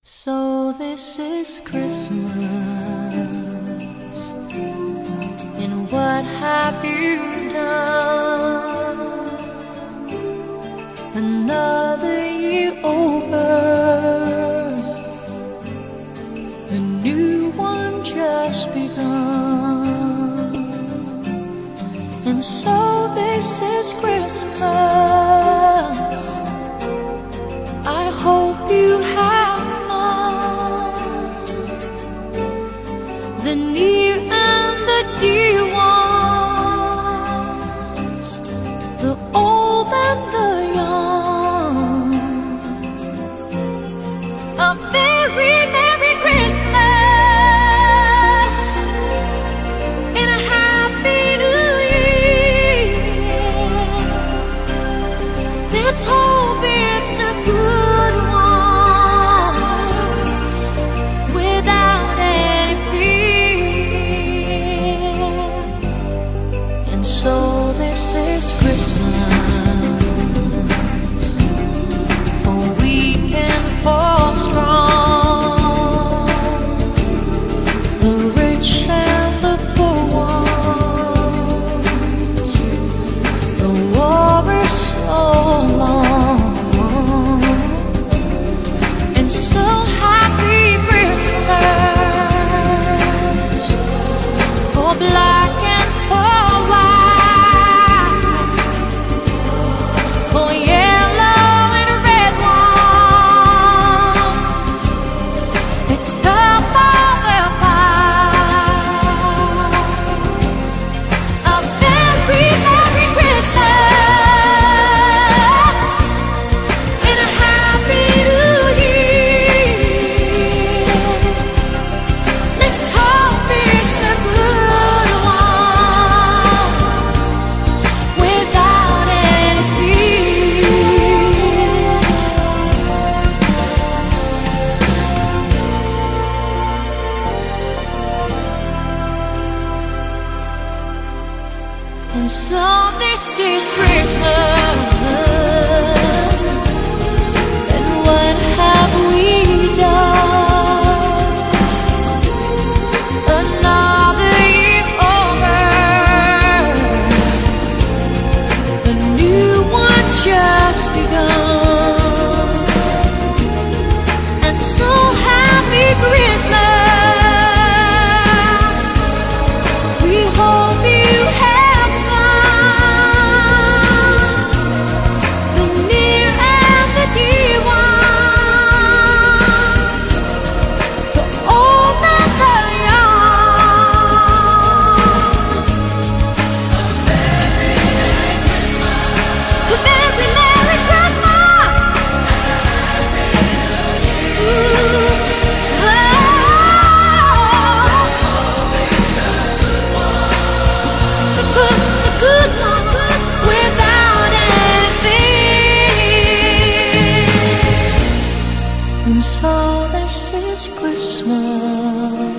So this is Christmas, and what have you done? Another year over, a new one just begun. And so this is Christmas. I hope you have the near and the dear ones, the old and the young. A very Merry Christmas and a Happy New Year. Let's hope it's a good one without any fear. So this is Christmas, for weak and for strong, the rich and the poor ones. The war is so long, and so happy Christmas for black and for And so this is Christmas, and what have we done? Another year over, a new one just begun. And so happy Christmas, we hope you have And so this is Christmas.